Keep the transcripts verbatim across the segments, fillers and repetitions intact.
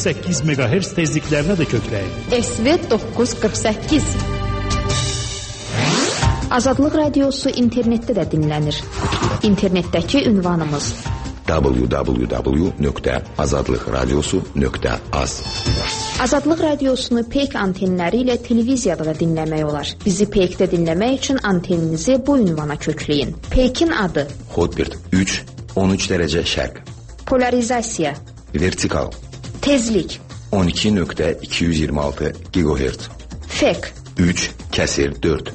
səkkiz meqahertz tezliklərinə də kökləyin. S V doqquz qırx səkkiz. Azadlıq Radiosu internetdə də dinlənir. İnternetdəki ünvanımız w w w nöqtə azadlıq radiosu nöqtə az. Azadlıq Radiosunu Peyk antenləri ilə televiziyada da dinləmək olar. Bizi Peykdə dinləmək üçün anteninizi bu ünvana kökləyin. Peykin adı Hotbird üç on üç dərəcə şərq. Polarizasiya Vertikal Tezlik on iki nöqtə iki yüz iyirmi altı gigahertz. Fek üç kəsir dörd.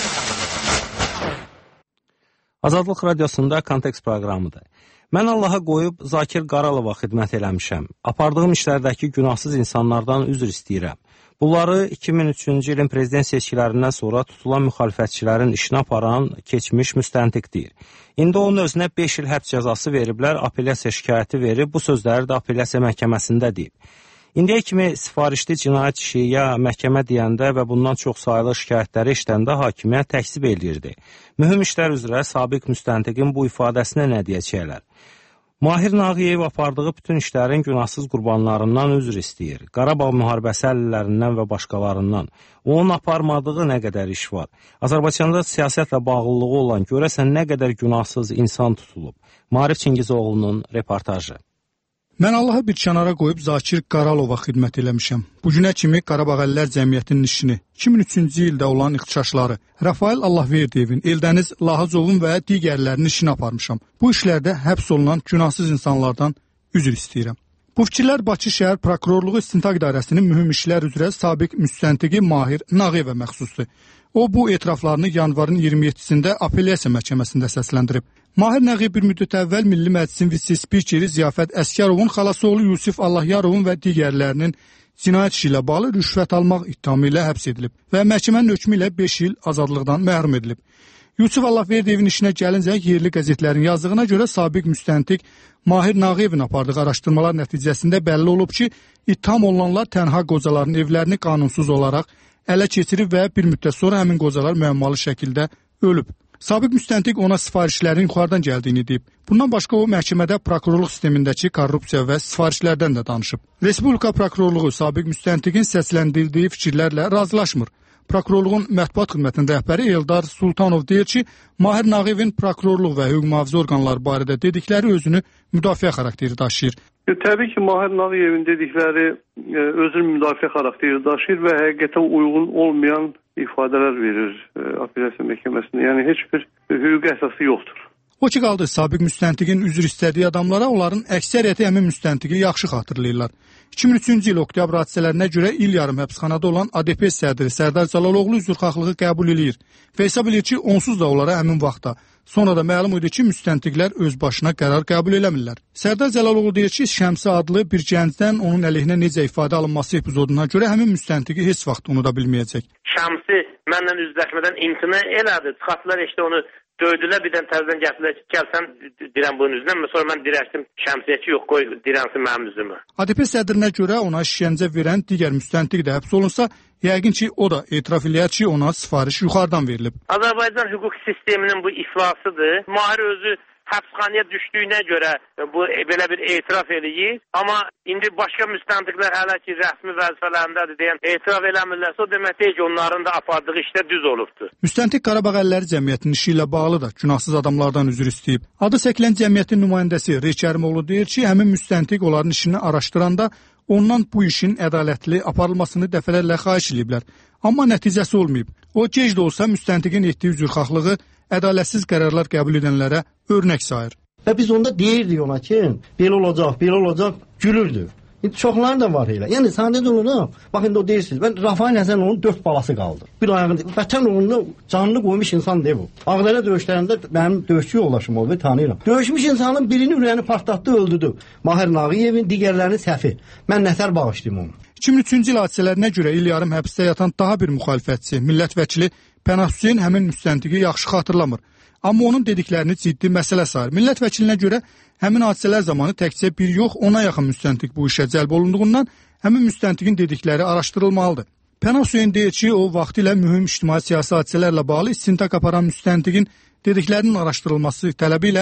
Azadlıq Radiosunda Kontekst proqramıdır. Mən Allaha qoyub Zakir Qaralova xidmət eləmişəm. Apardığım işlərdəki günahsız insanlardan üzr istəyirəm. Bunları iki min üçüncü ilin prezident seçkilərindən sonra tutulan müxalifətçilərin işini aparan keçmiş müstəntiq deyir. İndi onun özünə beş il həbs cəzası veriblər, apellyasiya şikayəti verib, bu sözləri də apellyasiya məhkəməsində deyib. İndiyə kimi sifarişli cinayət işi ya məhkəmə deyəndə və bundan çox sayılı şikayətləri işləndə hakimiyyət təksib eləyirdi. Mühüm işlər üzrə sabiq müstəntiqin bu ifadəsinə nə deyəcəklər? Mahir Nağıyev apardığı bütün işlərin günahsız qurbanlarından üzr istəyir. Qarabağ müharibəsi əlillərindən və başqalarından. Onun aparmadığı nə qədər iş var? Azərbaycanda siyasətlə bağlılığı olan görəsən nə qədər günahsız insan tutulub? Maarif Çingizoğlu'nun reportajı. Mən Allahı bir kənara qoyub Zakir Qaralova xidmət eləmişəm. Bugünə kimi Qarabağ Əlillər Cəmiyyətinin işini, iki min üçüncü ildə olan ixtişaşları, Rafael Allahverdiyevin, Eldəniz Lahacovun və digərlərinin işini aparmışam. Bu işlərdə həbs olunan günahsız insanlardan üzr istəyirəm. Bu fikirlər Bakı şəhər prokurorluğu İstintaq İdarəsinin mühüm işlər üzrə sabiq müstəntiqi Mahir Nağıyevə məxsusdur. O, bu etiraflarını yanvarın iyirmi yeddisində apellyasiya məhkəməsində səsləndirib. Mahir Nağıyev bir müddət əvvəl Milli Məclisin vitse-spikeri Ziyafət Əskərovun xalası oğlu Yusif Allahyarovun və digərlərinin cinayət işi ilə bağlı rüşvət almaq ittihamı ilə həbs edilib və məhkəmənin hökmü ilə beş il azadlıqdan məhrum edilib. Yusif Allahverdiyevin işinə gəlincə yerli qəzetlərin yazdığına görə sabiq müstəntiq Mahir Nağıyevin apardığı araşdırmalar nəticəsində bəlli olub ki, ittiham olunanlar tənha qocaların evlərini qanunsuz olaraq ələ keçirib və bir müddət sonra həmin qocalar müəmmalı şəkildə ölüb. Sabiq müstəntiq ona sifarişlərin yuxarıdan gəldiyini deyib. Bundan başqa o məhkəmədə prokurorluq sistemindəki korrupsiya və sifarişlərdən də danışıb. Respublika prokurorluğu sabiq müstəntiqin səsləndirdiyi fikirlərlə razılaşmır. Prokurorluğun mətbuat xidmətinin rəhbəri Eldar Sultanov deyir ki, Mahir Nağıyevin prokurorluq və hüquq mühafizə orqanları barədə dedikləri özünü müdafiə xarakteri daşıyır. Təbii ki, Mahir Nağıyevin dedikləri özünü müdafiə xarakteri daşıyır və həqiqətən uyğun olmayan ifadələr verir apellyasiya məhkəməsində. Yəni heç bir hüquqi əsası yoxdur. O ki qaldı, sabiq müstəntiqin üzr istədiyi adamlara onların əksəriyyəti həmin müstəntiqi yaxşı xatırlayırlar. iki min üçüncü il oktyabr hadisələrinə görə il yarım həbsxanada olan A D P sədri Sərdar Cəlaloğlu üzrxahlılığı qəbul edir və hesab edir ki, onsuz da onlara həmin vaxtda. Sonra da məlum idi ki, müstəntiqlər öz başına qərar qəbul eləmirlər. Sərdar Cəlaloğlu deyir ki, Şəmsi adlı bir gəncdən onun əleyhinə necə ifadə alınması epizoduna görə həmin müstəntiqi heç vaxt unuda bilməyəcək. Şəmsi mənlə üzləşmədən imtina elədi. Çıxartdılar işte onu döydülər, birdən təzədən gətirdilər ki, gəlsən dirən bunun üzrə. Sonra mən dirəşdim Şəmsiyə ki, yox qoy dirənsin mənim üzümü. A D P sədrinə görə ona işgəncə verən digər müstəntiq də həbs olunsa, yəqin ki, o da etiraf eləyər ki, ona sifariş yuxarıdan verilib. Azərbaycan hüquq sisteminin bu iflasıdır. Mahir özü həbsxanaya düşdüyünə görə bu belə bir etiraf eləyir. Amma indi başqa müstəntiqlər hələ ki, rəsmi vəzifələrindədir deyən etiraf eləmirlərsə, o demək deyil ki, onların da apardığı işdə düz olubdur. Müstəntiq Qarabağ Əlilləri Cəmiyyətinin işi ilə bağlı da günahsız adamlardan üzr istəyib. Adı çəkilən cəmiyyətin nümayəndəsi Rey Kərimoğlu deyir ki, həmin müstəntiq onların işini araşdıranda ondan bu işin ədalətli aparılmasını dəfələrlə xahiş ediblər. Amma nəticəsi olmayıb. O, gec də olsa müstəntiqin etdiyi üzrxahlığı ədalətsiz qərarlar qəbul edənlərə örnək sayır. Və biz onda deyirdik ona ki, belə olacaq, belə olacaq, gülürdü. İndi çoxları da var elə. Yəni sadəcə olaraq, bax indi o deyirsiniz, mən Rafael Həsənovun dörd balası qaldı. Bir ayağında, vətən uğrunda canını qoymuş insan deyil bu. Ağdərə döyüşlərində mənim döyüşçü yoldaşım oldu, tanıyıram. Döyüşmüş insanın birini ürəyini partlatdı, öldürdü. Mahir Nağıyevin digərlərinin səhvi. Mən nətər bağışlayım onu. iki min üçüncü il hadisələrinə görə il yarım həbsdə yatan daha bir müxalifətçi, millət vəkili Pənah Hüseyn həmin müstəntiqi yaxşı xatırlamır. Amma onun dediklərini ciddi məsələ sayır. Millət vəkilinə görə həmin hadisələr zamanı təkcə bir yox, ona yaxın müstəntiq bu işə cəlb olunduğundan həmin müstəntiqin dedikləri araşdırılmalıdır. Pənah Hüseyn deyir ki, o vaxtilə mühüm ictimai siyasi hadisələrlə bağlı istintaq aparan müstəntiqin dediklərinin araşdırılması tələbi ilə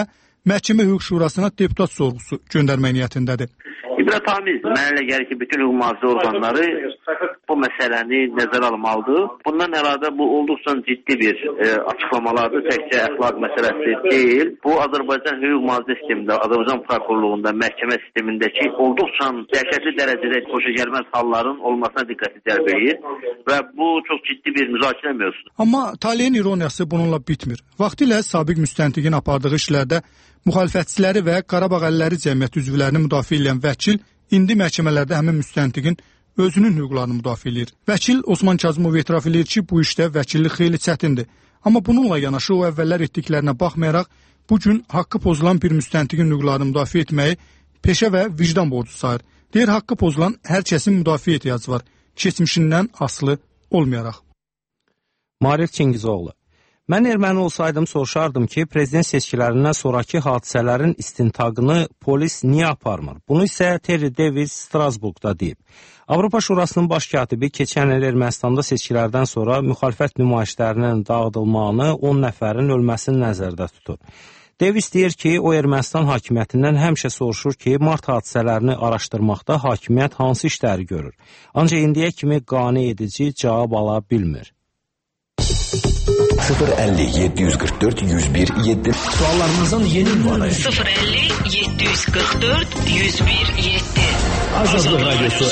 Məhkəmə Hüquq Şurasına deputat sorğusu göndərmək niyyətindədir. İbrətamiz, mənə elə gəlir ki, bütün hüquq mühafizə orqanları bu məsələni nəzərə almalıdır. Bundan əlavə bu olduqca ciddi bir e, açıqlamalardır, təkcə əxlaq məsələsi deyil. Bu Azərbaycan hüquq mühafizə sistemində, Azərbaycan prokurorluğunda, məhkəmə sistemindəki olduqca dəhşətli dərəcədə xoşagəlməz halların olmasına diqqəti cəlb edir və bu çox ciddi bir müzakirə mövzusudur. Amma taleyin ironiyası bununla bitmir. Vaxtilə sabiq müstəntiqin apardığı işlərdə müxalifətçiləri və Qarabağ Əlləri Cəmiyyəti üzvlərini müdafiə edən vəkil indi məhkəmələrdə həmin müstəntiqin özünün hüquqlarını müdafiə edir. Vəkil Osman Kazımov etiraf edir ki, bu işdə vəkillik xeyli çətindir. Amma bununla yanaşı o əvvəllər etdiklərinə baxmayaraq, bu gün haqqı pozulan bir müstəntiqin hüquqlarını müdafiə etməyi peşə və vicdan borcu sayır. Deyir, haqqı pozulan hər kəsin müdafiə ehtiyacı var, keçmişindən asılı olmayaraq. Marif Çingizoğlu. Mən erməni olsaydım soruşardım ki, prezident seçkilərindən sonraki hadisələrin istintaqını polis niyə aparmır? Bunu isə Terry Davis Strasburgda deyib. Avropa Şurasının baş katibi keçən il Ermənistanda seçkilərdən sonra müxalifət nümayişlərinin dağıdılmağını, on nəfərin ölməsini nəzərdə tutur. Davis deyir ki, o Ermənistan hakimiyyətindən həmişə soruşur ki, mart hadisələrini araşdırmaqda hakimiyyət hansı işləri görür. Ancaq indiyə kimi qane edici cavab ala bilmir. sıfır elli yedi yüz kırk dört yüz bir yedi Suallarınızın yeni ünvanı sıfır elli yedi yüz kırk dört yüz bir yedi Azadlıq Radyosu.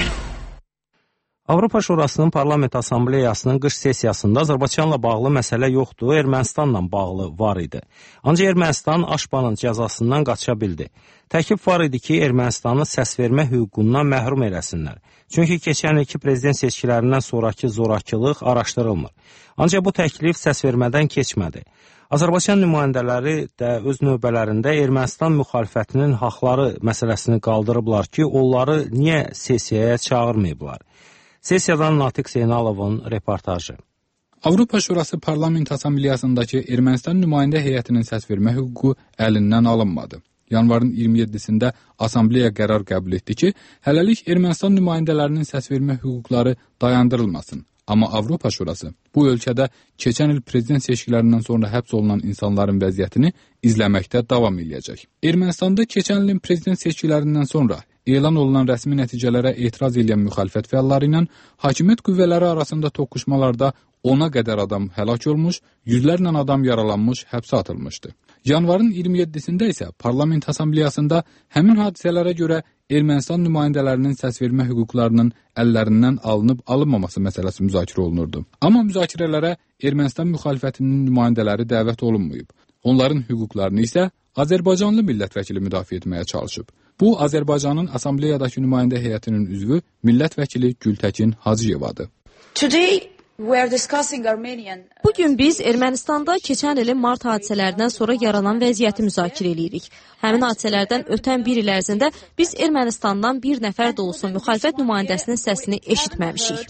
Avropa Şurasının Parlament Assambleyasının qış sessiyasında Azərbaycanla bağlı məsələ yoxdur, Ermənistanla bağlı var idi. Ancaq Ermənistan Aşbanın cəzasından qaça bildi. Təklif var idi ki, Ermənistanı səsvermə hüququndan məhrum eləsinlər. Çünki keçən ilki prezident seçkilərindən sonraki zorakılıq araşdırılmır. Ancaq bu təklif səsvermədən keçmədi. Azərbaycan nümayəndələri də öz növbələrində Ermənistan müxalifətinin haqları məsələsini qaldırıblar ki, onları niyə sessiyaya çağırmayıblar? Sessiyadan Natiq Zeynalovun reportajı. Avropa Şurası Parlament Assambleyasındakı Ermənistan nümayəndə heyətinin səsvermə hüququ əlindən alınmadı. Yanvarın iyirmi yeddisində Assambleya qərar qəbul etdi ki, hələlik Ermənistan nümayəndələrinin səsvermə hüquqları dayandırılmasın. Amma Avropa Şurası bu ölkədə keçən il prezident seçkilərindən sonra həbs olunan insanların vəziyyətini izləməkdə davam edəcək. Ermənistanda keçən ilin prezident seçkilərindən sonra elan olunan rəsmi nəticələrə etiraz edən müxalifət fəalları ilə hakimiyyət qüvvələri arasında toqquşmalarda ona qədər adam həlak olmuş, yüzlərlə adam yaralanmış, həbsə atılmışdı. Yanvarın iyirmi yeddisində isə Parlament Assambleyasında həmin hadisələrə görə Ermənistan nümayəndələrinin səsvermə hüquqlarının əllərindən alınıb alınmaması məsələsi müzakirə olunurdu. Amma müzakirələrə Ermənistan müxalifətinin nümayəndələri dəvət olunmayıb. Onların hüquqlarını isə Azərbaycanlı millət vəkili müdafiə etməyə çalışıb. Bu, Azərbaycanın Assambleyadakı nümayəndə heyətinin üzvü millət vəkili Gültəkin Hacıyevadır. Bugün biz Ermənistanda keçən ilin mart hadisələrindən sonra yaranan vəziyyəti müzakirə edirik. Həmin hadisələrdən ötən bir il ərzində biz Ermənistandan bir nəfər də olsun müxalifət nümayəndəsinin səsini eşitməmişik.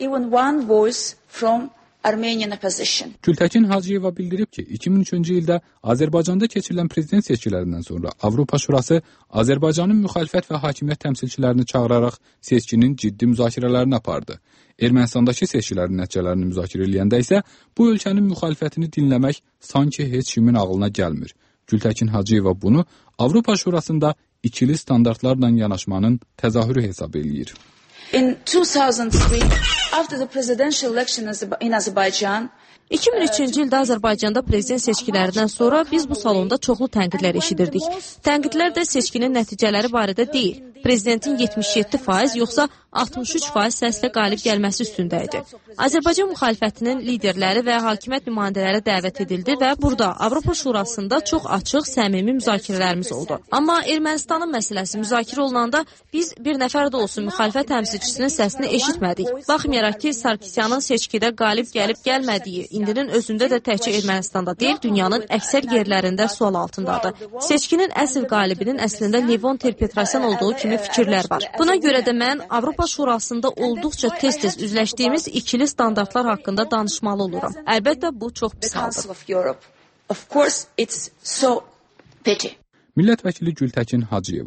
Gültəkin Hacıyeva bildirib ki, iki min üçüncü ildə Azərbaycanda keçirilən prezident seçkilərindən sonra Avropa Şurası Azərbaycanın müxalifət və hakimiyyət təmsilçilərini çağıraraq seçkinin ciddi müzakirələrini apardı. Ermənistandakı seçkilərin nəticələrini müzakirə edəndə isə bu ölkənin müxalifətini dinləmək sanki heç kimin ağlına gəlmir. Gültəkin Hacıyeva bunu Avropa Şurasında ikili standartlarla yanaşmanın təzahürü hesab eləyir. In two thousand three, after the presidential election in Azerbaijan, iki min üçüncü ildə Azərbaycanda prezident seçkilərindən sonra biz bu salonda çoxlu tənqidlər eşidirdik. Tənqidlər də seçkinin nəticələri barədə deyil. Prezidentin yetmiş yeddi faiz yoxsa altmış üç faiz səslə qalib gəlməsi üstündə idi. Azərbaycan müxalifətinin liderləri və hakimiyyət nümayəndələri dəvət edildi və burada Avropa Şurasında çox açıq, səmimi müzakirələrimiz oldu. Amma Ermənistanın məsələsi müzakirə olunanda biz bir nəfər də olsun müxalifət təmsilçisinin səsini eşitmədik. Baxmayaraq ki, Sarkisyanın seçkidə qalib gəlib gəlmədiyi indinin özündə də təkcə Ermənistanda deyil, dünyanın əksər yerlərində sual altındadır. Seçkinin əsl qalibinin əslində Levon Ter-Petrosyan olduğu kimi fikirlər var. Buna görə də mən Avropa Şurasında olduqca tez-tez üzləşdiyimiz ikili standartlar haqqında danışmalı oluram. Əlbəttə, bu çox pis haldır. Millət vəkili Gültəkin Hacıyeva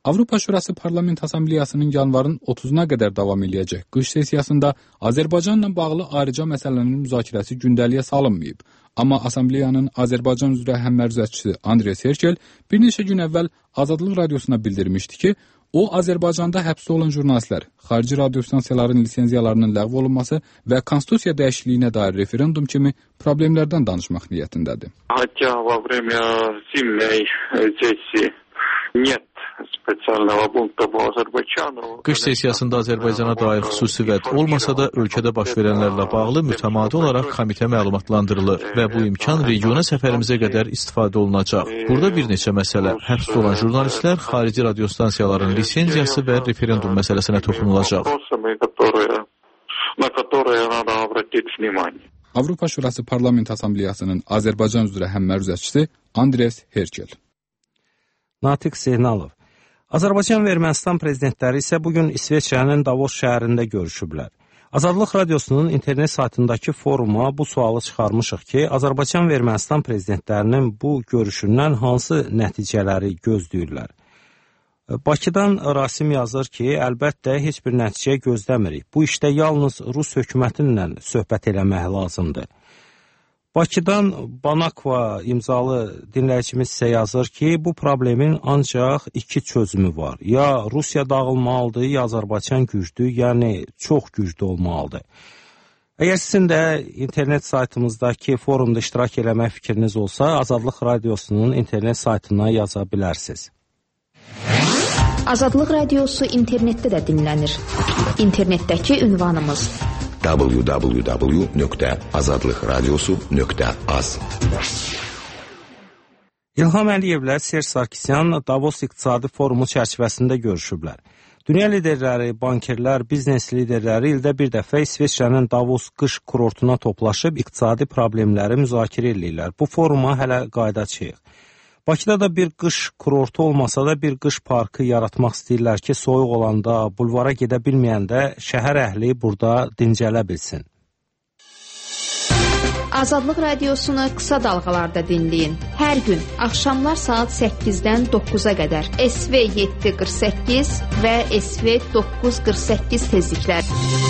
Avropa Şurası Parlament Assambleyasının yanvarın otuzuna qədər davam edəcək qış sessiyasında Azərbaycanla bağlı ayrıca məsələnin müzakirəsi gündəliyə salınmayıb. Amma Assambleyanın Azərbaycan üzrə həmməruzətçisi Andres Herkel bir neçə gün əvvəl Azadlıq Radiosuna bildirmişdi ki, o Azərbaycanda həbsdə olan jurnalistlər, xarici radio stansiyaların lisenziyalarının ləğv olunması və konstitusiya dəyişikliyinə dair referendum kimi problemlərdən danışmaq niyyətindədir. Хотя во время зимней сессии нет spesialного punkta bu Azərbaycan. Qış sessiyasında Azərbaycana dair xüsusi vəd olmasa da ölkədə baş verənlərlə bağlı mütəmadi olaraq komitə məlumatlandırılır və bu imkan regiona səfərimizə qədər istifadə olunacaq. Burada bir neçə məsələ, həbsdə olan jurnalistlər, xarici radio stansiyaların lisenziyası və referendum məsələsinə toxunulacaq. Avropa Şurası Parlament Assambleyasının Azərbaycan üzrə həmməruzətçisi Andres Herkel. Natiq Zeynalov. Azərbaycan və Ermənistan prezidentləri isə bugün İsveçrənin Davos şəhərində görüşüblər. Azadlıq Radiosunun internet saytındakı foruma bu sualı çıxarmışıq ki, Azərbaycan və Ermənistan prezidentlərinin bu görüşündən hansı nəticələri gözləyirlər? Bakıdan Rasim yazır ki, əlbəttə heç bir nəticə gözləmirik. Bu işdə yalnız Rus hökumətinlə söhbət eləmək lazımdır. Bakıdan Banakva imzalı dinləyicimiz isə yazır ki, bu problemin ancaq iki çözümü var. Ya Rusiya dağılmalıdır, ya Azərbaycan güclü, yəni çox güclü olmalıdır. Əgər sizin də internet saytımızdakı forumda iştirak eləmək fikriniz olsa, Azadlıq Radiosunun internet saytına yaza bilərsiniz. Azadlıq Radiosu internetdə də dinlənir. İnternetdəki ünvanımız w w w nöqtə azadlıq radiosu nöqtə az. İlham Əliyevlə Serj Sarkisyan Davos İqtisadi Forumu çərçivəsində görüşüblər. Dünya liderləri, bankerlər, biznes liderləri ildə bir dəfə İsveçrənin Davos qış kurortuna toplaşıb iqtisadi problemləri müzakirə edirlər. Bu foruma hələ qayıdacağıq. Bakıda da bir qış kurortu olmasa da bir qış parkı yaratmaq istəyirlər ki, soyuq olanda, bulvara gedə bilməyəndə şəhər əhli burada dincələ bilsin. Azadlıq Radiosunu qısa dalğalarda dinləyin. Hər gün axşamlar saat səkkizdən doqquza qədər S V yeddi qırx səkkiz və S V doqquz qırx səkkiz tezliklər.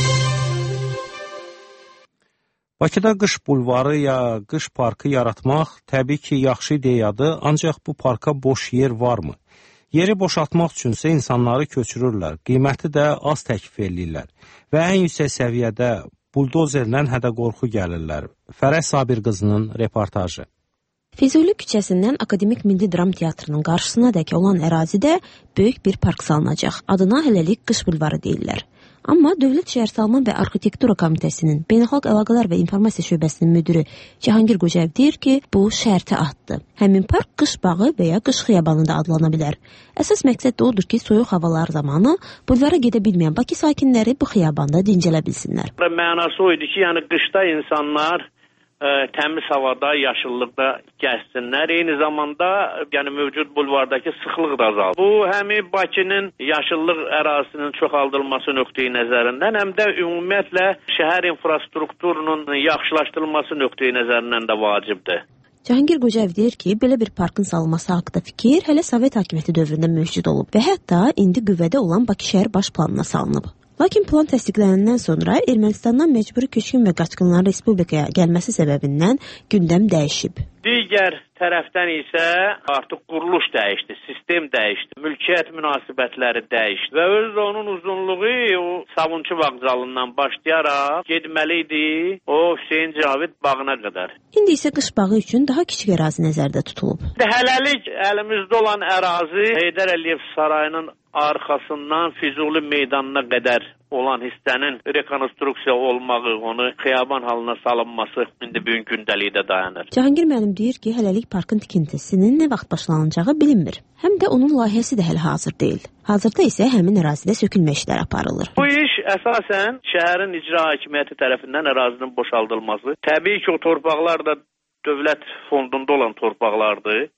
Bakıda qış bulvarı ya qış parkı yaratmaq təbii ki, yaxşı ideyadır, ancaq bu parka boş yer varmı? Yeri boşaltmaq üçünsə insanları köçürürlər, qiyməti də az təklif edirlər və ən yüksək səviyyədə buldozerlə hədə-qorxu gəlirlər. Fərəh Sabir qızının reportajı. Füzuli küçəsindən Akademik Milli Dram Teatrının qarşısına dək olan ərazidə böyük bir park salınacaq. Adına hələlik qış bulvarı deyirlər. Amma Dövlət Şəhərsalma və Arxitektura Komitəsinin Beynəlxalq Əlaqələr və İnformasiya şöbəsinin müdiri Cahangir Qocayev deyir ki, bu şərti atdı. Həmin park qış bağı və ya qış xiyabanı da adlana bilər. Əsas məqsəd də odur ki, soyuq havalar zamanı bulvara gedə bilməyən Bakı sakinləri bu xiyabanda dincələ bilsinlər. Mənası o idi ki, yəni qışda insanlar ə, təmiz havada, yaşıllıqda gəzsinlər. Eyni zamanda yəni mövcud bulvardakı sıxlıq da azalır. Bu həm Bakının yaşıllıq ərazisinin çoxaldılması nöqteyi nəzərindən, həm də ümumiyyətlə şəhər infrastrukturunun yaxşılaşdırılması nöqteyi nəzərindən də vacibdir. Cahangir Qocayev deyir ki, belə bir parkın salınması haqqında fikir hələ Sovet hakimiyyəti dövründə mövcud olub və hətta indi qüvvədə olan Bakı şəhər baş planına salınıb. Lakin plan təsdiqlənəndən sonra Ermənistandan məcburi köçkün və qaçqınların respublikaya gəlməsi səbəbindən gündəm dəyişib. Digər tərəfdən isə artıq quruluş dəyişdi, sistem dəyişdi, mülkiyyət münasibətləri dəyişdi və öz onun uzunluğu o Savunçu vağzalından başlayaraq getməli idi o Hüseyn Cavid bağına qədər. İndi isə qış bağı üçün daha kiçik ərazi nəzərdə tutulub. Hələlik əlimizdə olan ərazi Heydər Əliyev sarayının arxasından Füzuli meydanına qədər olan hissənin rekonstruksiya olmağı, onu xiyaban halına salınması indi bugün gündəlikdə dayanır. Cahangir müəllim deyir ki, hələlik parkın tikintisinin nə vaxt başlanacağı bilinmir. Həm də onun layihəsi də hələ hazır deyil. Hazırda isə həmin ərazidə sökülmə işləri aparılır. Bu iş əsasən şəhərin icra hakimiyyəti tərəfindən ərazinin boşaldılması. Təbii ki, o torpaqlar da dövlət fondunda olan torpaqlardır.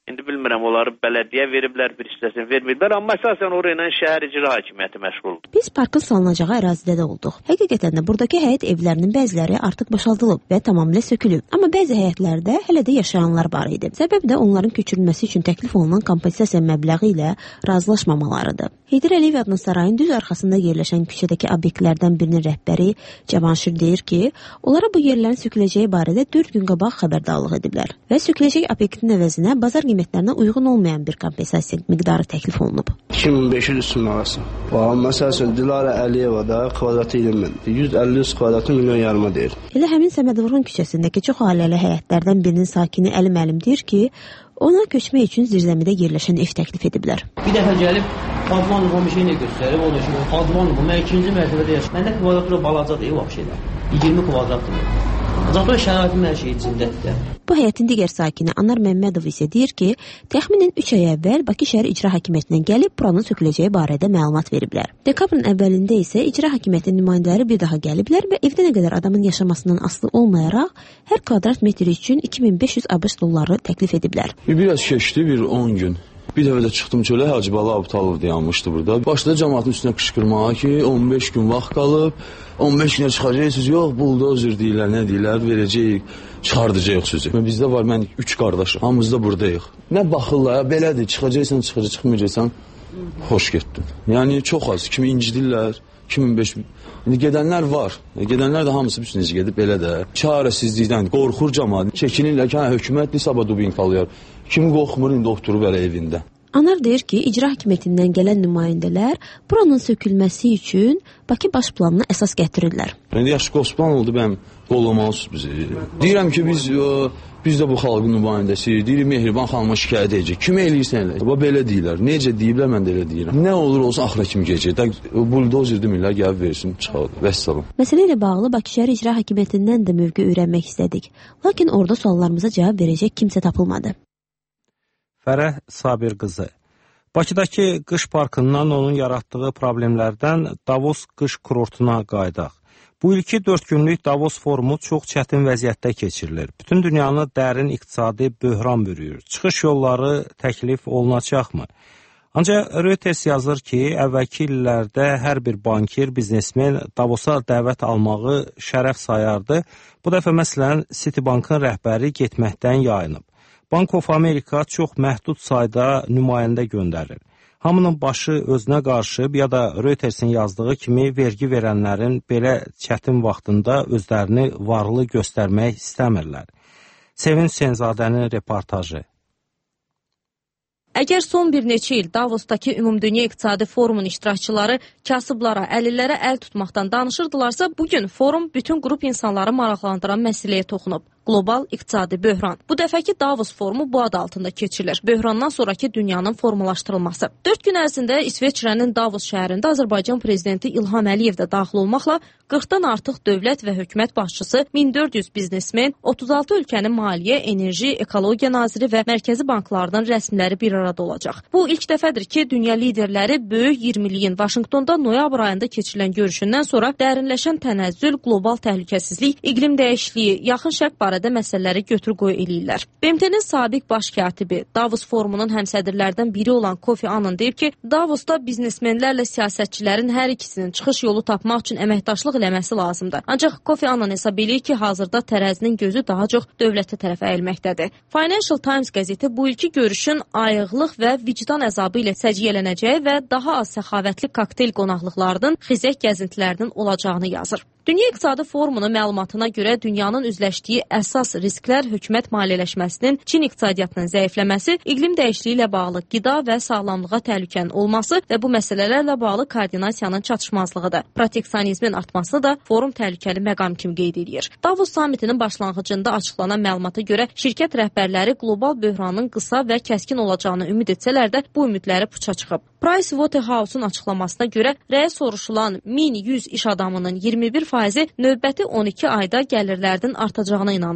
İndi bilmirəm, onları bələdiyyə veriblər, bir hissəsini verməyiblər, amma əsasən orayla şəhər icra hakimiyyəti məşğuldur. Biz parkın salınacağı ərazidə də olduq. Həqiqətən də buradakı həyət evlərinin bəziləri artıq boşaldılıb və tamamilə sökülüb. Amma bəzi həyətlərdə hələ də yaşayanlar var idi. Səbəb də onların köçürülməsi üçün təklif olunan kompensasiya məbləği ilə razılaşmamalarıdır. Heydər Əliyev adlı sarayın düz arxasında yerləşən küçədəki obyektlərdən birinin rəhbəri Cavanşir deyir ki, onlara bu yerlərin söküləcəyi barədə dörd gün qabaq xəbərdarlıq ediblər və söküləcək obyektin əvəzinə bazar qiymətlərinə uyğun olmayan bir kompensasiya miqdarı təklif olunub. iki min beş yüz summası. Məsəl üçün Dilara Əliyeva da kvadratı iyirmi min, yüz əlli kvadratı milyon yarıma deyir. Elə həmin Səmədovğun küçəsindəki çox ailəli həyətlərdən birinin sakini Əli müəllim deyir ki, ona köçmək üçün zirzəmidə yerləşən ev təklif ediblər. Bir dəfə gəlib Advanlıqın bir şeyini göstərib, o da ki, Advanlıqın, mən ikinci mərtəbədə yaşayım. Məndə kvadratı balacadır, ev şeylər. iyirmi kvadratdır. Zaten şəraitin hər şey içindədir. Bu həyətin digər sakini Anar Məmmədov isə deyir ki, təxminən üç ay əvvəl Bakı şəhər icra hakimiyyətindən gəlib buranın söküləcəyi barədə məlumat veriblər. Dekabrın əvvəlində isə icra hakimiyyətinin nümayəndələri bir daha gəliblər və evdə nə qədər adamın yaşamasından asılı olmayaraq hər kvadrat metri üçün iki min beş yüz ABŞ dolları təklif ediblər. Biraz keçdi, bir on gün. Bir dəfə də çıxdım çölə, Hacıbalı Abtalov dayanmışdı burada. Başladı cəmaatın üstünə qışqırmağa ki, on beş gün vaxt qalıb, on beş günə çıxacaqsınız, yox, buldozer deyirlər, nə deyirlər, verəcəyik, çıxardacaq sözü. Bizdə var, mən üç qardaşım, hamımız da buradayıq. Nə baxırlar, belədir, çıxacaqsan, çıxacaq, çıxmayacaqsan, xoş getdin. Yəni, çox az, kimi incidirlər, iki min beş min. İndi gedənlər var, gedənlər də hamısı bir necə gedib, belə də. Çarəsizlikdən, qorxur cəmaat, çəkinirlər ki, hə, hökumətli sabah dubinkalayar. Kim qorxmur, indi oturub elə evində. Anar deyir ki, icra hakimiyyətindən gələn nümayəndələr buranın sökülməsi üçün Bakı baş planına əsas gətirirlər. İndi yaxşı qosplan oldu, bəyəm qollamalısınız bizi. Deyirəm ki, biz biz də bu xalqın nümayəndəsi, deyirik Mehriban xanıma şikayət edəcək. Kim eləyirsən elə? Bu belə deyirlər. Necə deyiblər, mən də elə deyirəm. Nə olur olsun axıra kimi gecək. Buldozer demirlər, gəlib versin, çıxardı. Vəssalam. Məsələ ilə bağlı Bakı şəhər icra hakimiyyətindən də mövqe öyrənmək istədik. Lakin orada suallarımıza cavab verəcək kimsə tapılmadı. Fərəh Sabir qızı. Bakıdakı qış parkından onun yaratdığı problemlərdən Davos qış kurortuna qaydaq. Bu ilki dörd günlük Davos forumu çox çətin vəziyyətdə keçirilir. Bütün dünyanı dərin iqtisadi böhran bürüyür. Çıxış yolları təklif olunacaqmı? Ancaq Reuters yazır ki, əvvəlki illərdə hər bir bankir, biznesmen Davosa dəvət almağı şərəf sayardı. Bu dəfə məsələn Citibankın rəhbəri getməkdən yayınıb. Bank of America çox məhdud sayda nümayəndə göndərir. Hamının başı özünə qarışıb ya da Reutersin yazdığı kimi vergi verənlərin belə çətin vaxtında özlərini varlı göstərmək istəmirlər. Sevin Senzadənin reportajı. Əgər son bir neçə il Davosdakı Ümumdünya İqtisadi Forumun iştirakçıları kasıblara, əlillərə əl tutmaqdan danışırdılarsa, bugün forum bütün qrup insanları maraqlandıran məsələyə toxunub. Qlobal iqtisadi böhran. Bu dəfəki Davos forumu bu adı altında keçirilir. Böhrandan sonraki dünyanın formalaşdırılması. dörd gün ərzində İsveçrənin Davos şəhərində Azərbaycan prezidenti İlham Əliyev də daxil olmaqla qırxdan artıq dövlət və hökumət başçısı, min dörd yüz biznesmen, otuz altı ölkənin maliyyə, enerji, ekologiya naziri və mərkəzi banklardan rəsmiləri bir arada olacaq. Bu ilk dəfədir ki, dünya liderləri böyük iyirmiliyin Vaşinqtonda noyabr ayında keçirilən görüşündən sonra dərinləşən tənəzzül, qlobal təhlükəsizlik, iqlim dəyişikliyi, yaxın şərq barədə məsələləri götür-qoy eləyirlər. B M T-nin sabiq baş katibi, Davos forumunun həmsədrlərdən biri olan Kofi Annan deyib ki, Davosda biznesmenlərlə siyasətçilərin hər ikisinin çıxış yolu tapmaq üçün əməkdaşlıq eləməsi lazımdır. Ancaq Kofi Annan hesab edir ki, hazırda tərəzinin gözü daha çox dövlətə tərəf əyilməkdədir. Financial Times qəzeti bu ilki görüşün ayıqlıq və vicdan əzabı ilə səciyyələnəcəyi və daha az səxavətli kokteyl qonaqlıqlarının, xizək gəzintilərinin olacağını yazır. Dünya İqtisadi Forumunun məlumatına görə dünyanın üzləşdiyi əsas risklər hökumət maliyyələşməsinin, Çin iqtisadiyyatının zəifləməsi, iqlim dəyişikliyi ilə bağlı qida və sağlamlığa təhlükənin olması və bu məsələlərlə bağlı koordinasiyanın çatışmazlığıdır. Proteksionizmin artması da forum təhlükəli məqam kimi qeyd edir. Davos sammitinin başlanğıcında açıqlanan məlumata görə şirkət rəhbərləri qlobal böhranın qısa və kəskin olacağını ümid etsələr də bu ümidləri puça çıxıb. Pricewaterhouse-un açıqlamasına görə rəyə soruşulan min yüz iş adamının iyirmi bir faizi növbəti on iki ayda gəlirlərinin artacağına inanırdı.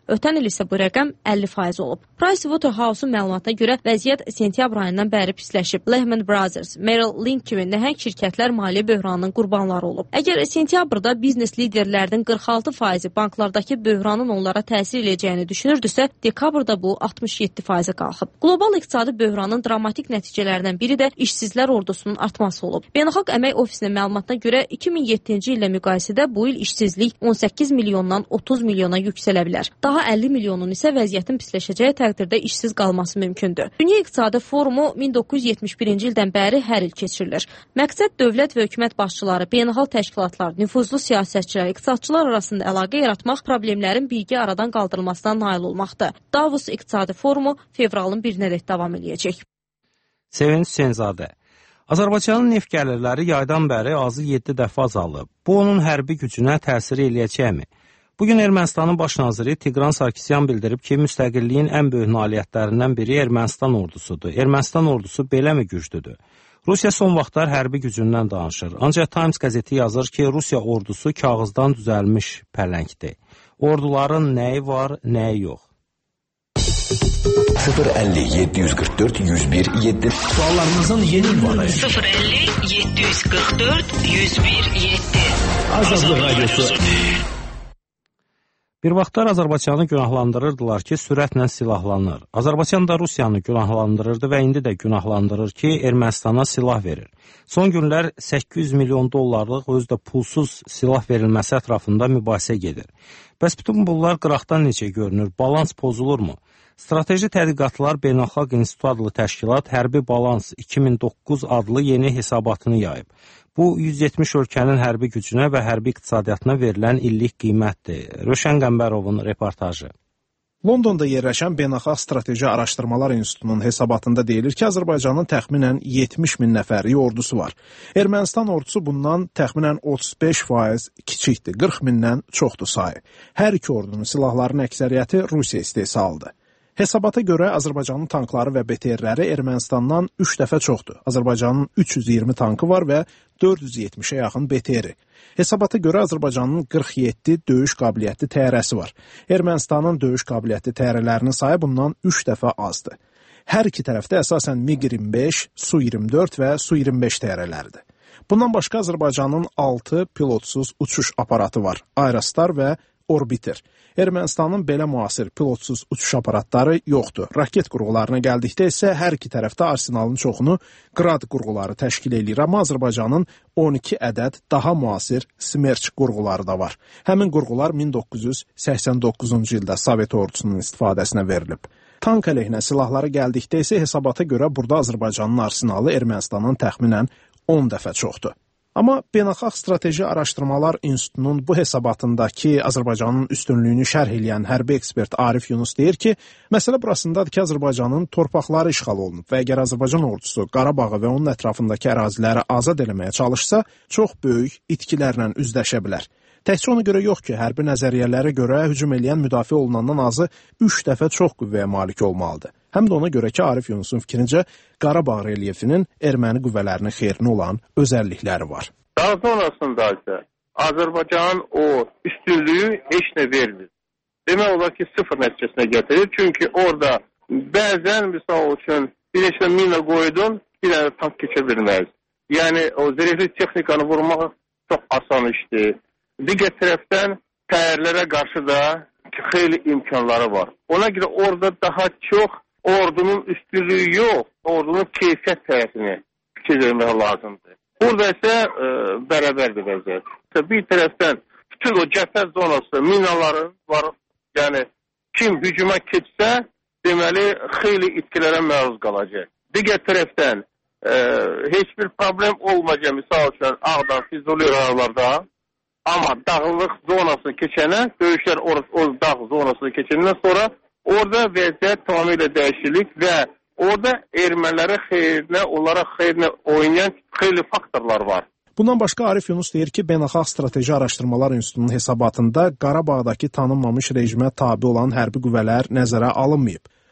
Ötən il isə bu rəqəm əlli faiz olub. Pricewaterhouse-un məlumatına görə vəziyyət sentyabr ayından bəri pisləşib. Lehman Brothers, Merrill Lynch kimi nəhəng şirkətlər maliyyə böhranının qurbanları olub. Əgər sentyabrda biznes liderlərinin qırx altı faizi banklardakı böhranın onlara təsir edəcəyini düşünürdüsə, dekabrda bu altmış yeddi faizə qalxıb. Qlobal iqtisadi böhranın dramatik nəticələrindən biri də işsizlər ordusunun artması olub. Beynəlxalq Əmək Ofisinin məlumatına görə iki min yeddinci illə müqayisədə bu il işsizlik on səkkiz milyondan otuz milyona yüksələ bilər. Daha əlli milyonun isə vəziyyətin pisləşəcəyi təqdirdə işsiz qalması mümkündür. Dünya İqtisadi Forumu min doqquz yüz yetmiş birinci ildən bəri hər il keçirilir. Məqsəd dövlət və hökumət başçıları, beynəlxalq təşkilatlar, nüfuzlu siyasətçilər, iqtisadçılar arasında əlaqə yaratmaq, problemlərin birgə aradan qaldırılmasına nail olmaqdır. Davos İqtisadi Forumu fevralın birinədək davam edəcək. Sevinç Hüseynzadə. Azərbaycanın neft gəlirləri yaydan bəri azı yeddi dəfə azalıb. Bu, onun hərbi gücünə təsir eləyəcəkmi? Bugün Ermənistanın baş naziri Tigran Sarkisyan bildirib ki, müstəqilliyin ən böyük nailiyyətlərindən biri Ermənistan ordusudur. Ermənistan ordusu beləmi güclüdür? Rusiya son vaxtlar hərbi gücündən danışır. Ancaq Times qəzeti yazır ki, Rusiya ordusu kağızdan düzəlmiş pələngdir. Orduların nəyi var, nəyi yox. sıfır əlli yeddi yüz qırx dörd yüz bir yeddi Suallarınızın yeni ünvanı sıfır əlli yeddi yüz qırx dörd yüz bir yeddi Azadlıq Radyosu. Bir vaxtlar Azərbaycanı günahlandırırdılar ki, sürətlə silahlanır. Azərbaycan da Rusiyanı günahlandırırdı və indi də günahlandırır ki, Ermənistana silah verir. Son günlər səkkiz yüz milyon dollarlıq özü də pulsuz silah verilməsi ətrafında mübahisə gedir. Bəs bütün bunlar qıraqdan necə görünür? Balans pozulurmu? Strateji Tədqiqatlar Beynəlxalq İnstitutu adlı təşkilat Hərbi Balans iki min doqquz adlı yeni hesabatını yayıb. Bu, yüz yetmiş ölkənin hərbi gücünə və hərbi iqtisadiyyatına verilən illik qiymətdir. Röşən Qəmbərovun reportajı. Londonda yerləşən Beynəlxalq Strateji Araşdırmalar İnstitutunun hesabatında deyilir ki, Azərbaycanın təxminən yetmiş min nəfərlik ordusu var. Ermənistan ordusu bundan təxminən otuz beş faiz kiçikdir, qırx mindən çoxdur sayı. Hər iki ordunun silahlarının əksəriyyəti Rusiya istehsalıdır. Hesabata görə Azərbaycanın tankları və B T R-ləri Ermənistandan üç dəfə çoxdur. Azərbaycanın üç yüz iyirmi tankı var və dörd yüz yetmişə yaxın B T R-i. Hesabata görə Azərbaycanın qırx yeddi döyüş qabiliyyətli təyyarəsi var. Ermənistanın döyüş qabiliyyətli təyyarələrinin sayı bundan üç dəfə azdır. Hər iki tərəfdə əsasən MiG iyirmi beş, Su iyirmi dörd və Su iyirmi beş təyyarələridir. Bundan başqa Azərbaycanın altı pilotsuz uçuş aparatı var. Aerostar və Orbiter. Ermənistanın belə müasir pilotsuz uçuş aparatları yoxdur. Raket qurğularına gəldikdə isə hər iki tərəfdə arsenalın çoxunu Qrad qurğuları təşkil edir, amma Azərbaycanın on iki ədəd daha müasir Smerç qurğuları da var. Həmin qurğular min doqquz yüz səksən doqquzuncu ildə Sovet ordusunun istifadəsinə verilib. Tank əleyhinə silahları gəldikdə isə hesabata görə burada Azərbaycanın arsenalı Ermənistanın təxminən on dəfə çoxdur. Amma Beynəlxalq Strateji Araşdırmalar İnstitutunun bu hesabatındakı Azərbaycanın üstünlüyünü şərh eləyən hərbi ekspert Arif Yunus deyir ki, məsələ burasındadır ki, Azərbaycanın torpaqları işğal olunub və əgər Azərbaycan ordusu Qarabağı və onun ətrafındakı əraziləri azad eləməyə çalışsa, çox böyük itkilərlə üzləşə bilər. Təkcə ona görə yox ki, hərbi nəzəriyyələrə görə hücum eləyən müdafiə olunandan azı üç dəfə çox qüvvəyə malik olmalıdır. Həm də ona görə ki, Arif Yunusun fikrincə Qarabağ relyefinin erməni qüvvələrinin xeyrinə olan özəllikləri var. Daha sonrasında isə Azərbaycanın o üstünlüyü heç nə vermir. Demək olar ki, sıfır nəticəsinə gətirir. Çünki orada bəzən, misal üçün, bir neçə mina qoydun, bir dənə tank keçə bilməz. Yəni, o zirehli texnikanı vurmaq çox asan işdir. Digər tərəfdən təyyarlərə qarşı da xeyli imkanları var. Ona görə orada daha çox ordunun üstünlüyü yox, ordunun keyfiyyət tərəfini fikir vermək lazımdır. Burada isə e, bərabərdir vəziyyət. Bir tərəfdən bütün o cəbhə zonası, minaların var, yəni kim hücuma keçsə, deməli xeyli itkilərə məruz qalacaq. Digər tərəfdən e, heç bir problem olmayacaq, misal üçün Ağdam, Füzuli rayonlarda, amma dağlıq zonasını keçənə, döyüşlər o, o dağ zonasını keçəndən sonra orada vəziyyət tamamilə dəyişilik və orada ermənilərə xeyrinə, onlara xeyrinə oynayan xeyli faktorlar var. Bundan başqa Arif Yunus deyir ki, Beynəlxalq Strateji Araşdırmalar İnstitutunun hesabatında Qarabağdakı tanınmamış rejimə tabi olan hərbi qüvvələr nəzərə alınmayıb.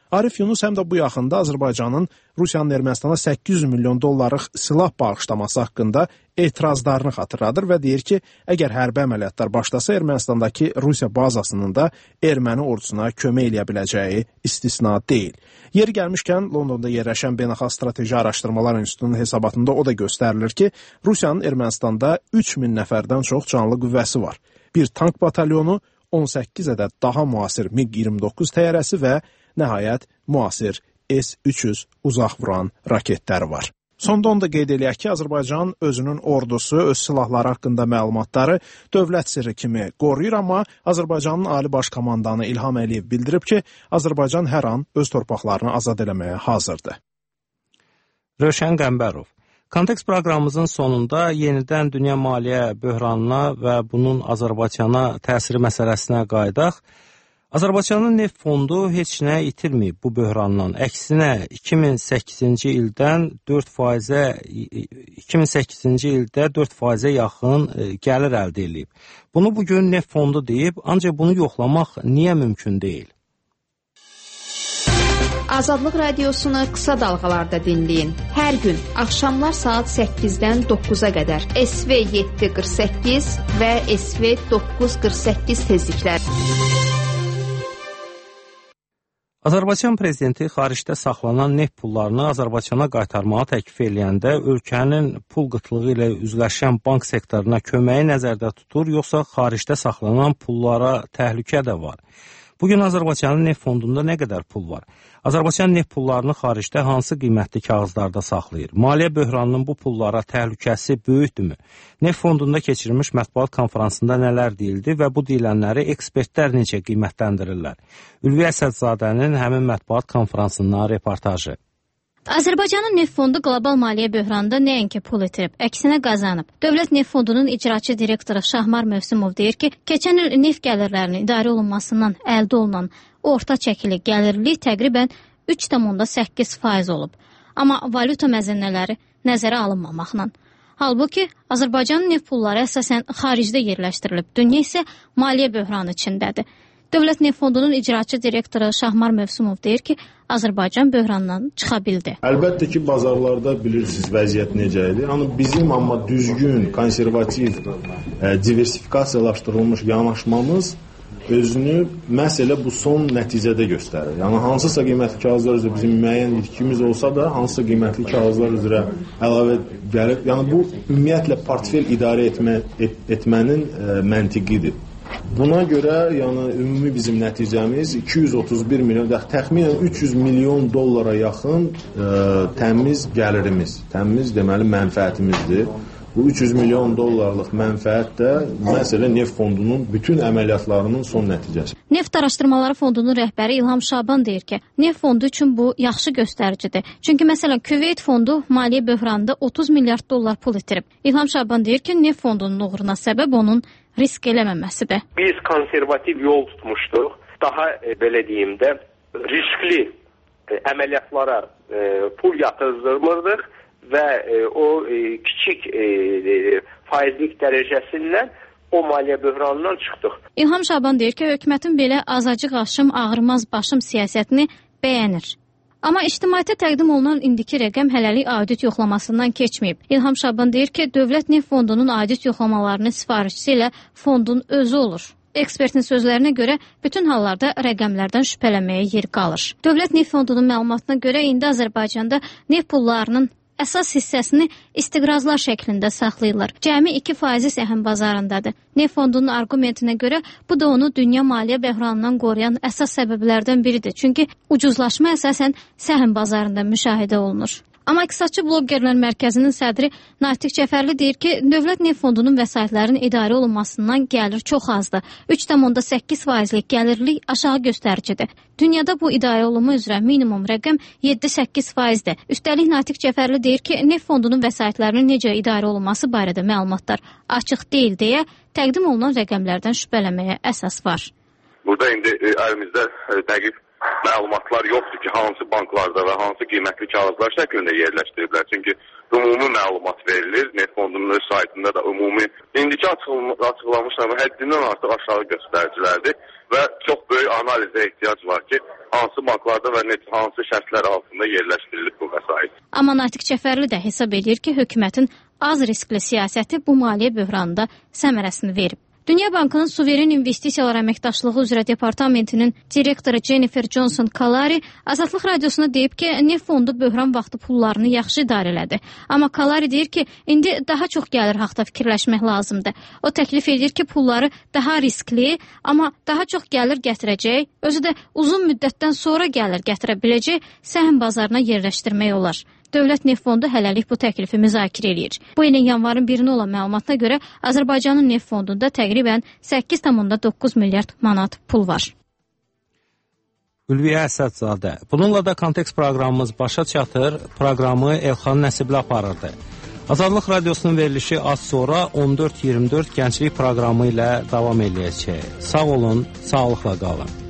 Arif Yunus həm də bu yaxında Azərbaycanın Rusiyanın Ermənistana səkkiz yüz milyon dollarlıq silah bağışlaması haqqında etirazlarını xatırladır və deyir ki, əgər hərbi əməliyyatlar başlasa Ermənistandakı Rusiya bazasının da erməni ordusuna kömək eləyə biləcəyi istisna deyil. Yeri gəlmişkən Londonda yerləşən Beynəlxalq Strateji Araşdırmalar İnstitutunun hesabatında o da göstərilir ki, Rusiyanın Ermənistanda üç min nəfərdən çox canlı qüvvəsi var. Bir tank batalyonu, on səkkiz ədəd daha müasir MiG iyirmi doqquz təyyarəsi və nəhayət müasir S üç yüz uzaq vuran raketləri var. Sonda onu da qeyd eləyək ki, Azərbaycan özünün ordusu, öz silahları haqqında məlumatları dövlət sirri kimi qoruyur, amma Azərbaycanın Ali Baş Komandanı İlham Əliyev bildirib ki, Azərbaycan hər an öz torpaqlarını azad eləməyə hazırdır. Rövşən Qəmbərov. Kontekst proqramımızın sonunda yenidən dünya maliyyə böhranına və bunun Azərbaycana təsiri məsələsinə qayıdaq. Azərbaycanın neft fondu heç nə itirməyib bu böhrandan. Əksinə iki min səkkizinci ildən dörd faizə iki min səkkizinci ildə dörd faizə yaxın gəlir əldə edib. Bunu bugün neft fondu deyib, ancaq bunu yoxlamaq niyə mümkün deyil? Azadlıq radiosunu qısa dalğalarda dinləyin. Hər gün axşamlar saat səkkizdən doqquza qədər S V yeddi qırx səkkiz və S V doqquz qırx səkkiz tezliklər. Azərbaycan prezidenti xaricdə saxlanan neft pullarını Azərbaycana qaytarmağı təklif edəndə ölkənin pul qıtlığı ilə üzləşən bank sektoruna köməyi nəzərdə tutur, yoxsa xaricdə saxlanan pullara təhlükə də var? Bugün Azərbaycanın neft fondunda nə qədər pul var? Azərbaycan neft pullarını xaricdə hansı qiymətli kağızlarda saxlayır? Maliyyə böhranının bu pullara təhlükəsi böyükdürmü? Neft fondunda keçirilmiş mətbuat konfransında nələr deyildi və bu deyilənləri ekspertlər necə qiymətləndirirlər? Ülvi Əsədzadənin həmin mətbuat konfransından reportajı. Azərbaycanın neft fondu qlobal maliyyə böhranında nəinki pul itirib, əksinə qazanıb. Dövlət neft fondunun icraçı direktoru Şahmar Mövsümov deyir ki, keçən il neft gəlirlərinin idarə olunmasından əldə olunan orta çəkili gəlirlilik təqribən üç tam səkkiz faiz olub. Amma valyuta məzənnələri nəzərə alınmamaqla. Halbuki Azərbaycanın neft pulları əsasən xaricdə yerləşdirilib, dünya isə maliyyə böhranı içindədir. Dövlət neft fondunun icraçı direktoru Şahmar Mövsümov deyir ki, Azərbaycan böhrandan çıxa bildi. Əlbəttə ki, bazarlarda bilirsiniz vəziyyət necə idi. Yəni bizim amma düzgün, konservativ, e, diversifikasiyalaşdırılmış yanaşmamız özünü məhz elə bu son nəticədə göstərir. Yəni hansısa qiymətli kağızlar üzrə bizim müəyyən itkimiz olsa da, hansısa qiymətli kağızlar üzrə əlavə gəlib. Yəni bu ümumiyyətlə portfel idarə etmə, et, etmənin e, məntiqidir. Buna görə yəni ümumi bizim nəticəmiz iki yüz otuz bir milyon, təxminən üç yüz milyon dollara yaxın e, təmiz gəlirimiz, təmiz deməli mənfəətimizdir. Bu üç yüz milyon dollarlıq mənfəət də məsələ neft fondunun bütün əməliyyatlarının son nəticəsi. Neft Araşdırmaları Fondunun rəhbəri İlham Şaban deyir ki, neft fondu üçün bu yaxşı göstəricidir. Çünki məsələn Küveyt fondu maliyyə böhranında otuz milyard dollar pul itirib. İlham Şaban deyir ki, neft fondunun uğruna səbəb onun risk eləməməsidir. Biz konservativ yol tutmuşduq. Daha e, belə deyim də riskli e, əməliyyatlara e, pul yatırzdırmırdıq və e, o e, kiçik e, e, faizlik dərəcəsindən o maliyyə böhranından çıxdıq. İlham Şaban deyir ki, hökumətin belə azacıq aşım, ağırmaz başım siyasətini bəyənir. Amma ictimaiyyətə təqdim olunan indiki rəqəm hələlik audit yoxlamasından keçməyib. İlham Şaban deyir ki, Dövlət Neft Fondunun audit yoxlamalarının sifarişçisi ilə fondun özü olur. Ekspertin sözlərinə görə bütün hallarda rəqəmlərdən şübhələnməyə yer qalır. Dövlət Neft Fondunun məlumatına görə indi Azərbaycanda neft pullarının əsas hissəsini istiqrazlar şəklində saxlayırlar. Cəmi iki faizi səhəm bazarındadır. Neft fondunun argumentinə görə bu da onu dünya maliyyə böhranından qoruyan əsas səbəblərdən biridir. Çünki ucuzlaşma əsasən səhəm bazarında müşahidə olunur. Amma İqtisadçı Blogerlər Mərkəzinin sədri Natiq Cəfərli deyir ki, Dövlət Neft Fondunun vəsaitlərin idarə olunmasından gəlir çox azdır. üç tam səkkiz faizlik gəlirlik aşağı göstəricidir. Dünyada bu idarə olunma üzrə minimum rəqəm yeddi səkkiz faizdir. Üstəlik Natiq Cəfərli deyir ki, Neft Fondunun vəsaitlərinin necə idarə olunması barədə məlumatlar açıq deyil deyə təqdim olunan rəqəmlərdən şübhələnməyə əsas var. Burada indi əlimizdə dəqiq məlumatlar yoxdur ki, hansı banklarda və hansı qiymətli kağızlar şəklində yerləşdiriblər. Çünki ümumi məlumat verilir. Neft Fondunun öz saytında da ümumi. İndiki açıqlanmış nəmə həddindən artıq aşağı göstəricilərdir və çox böyük analizə ehtiyac var ki, hansı banklarda və net hansı şərtlər altında yerləşdirilib bu vəsait. Amma Natiq Cəfərli də hesab edir ki, hökumətin az riskli siyasəti bu maliyyə böhranında səmərəsini verib. Dünya Bankının Suveren İnvestisiyalar Əməkdaşlığı üzrə departamentinin direktoru Jennifer Johnson Kalari Azadlıq Radiosuna deyib ki, Neft Fondu böhran vaxtı pullarını yaxşı idarə elədi. Amma Kalari deyir ki, indi daha çox gəlir haqda fikirləşmək lazımdır. O təklif edir ki, pulları daha riskli, amma daha çox gəlir gətirəcək, özü də uzun müddətdən sonra gəlir gətirə biləcək səhm bazarına yerləşdirmək olar. Dövlət Neft Fondu hələlik bu təklifi müzakirə edir. Bu ilin yanvarın birinə olan məlumatına görə Azərbaycanın Neft Fondunda təqribən səkkiz tam doqquz milyard manat pul var. Ülviyə Əsədzadə. Bununla da Kontekst proqramımız başa çatır. Proqramı Elxan Nəsibli aparırdı. Azadlıq Radiosunun verilişi az sonra on dörd iyirmi dörd gənclik proqramı ilə davam edəcək. Sağ olun, sağlıqla qalın.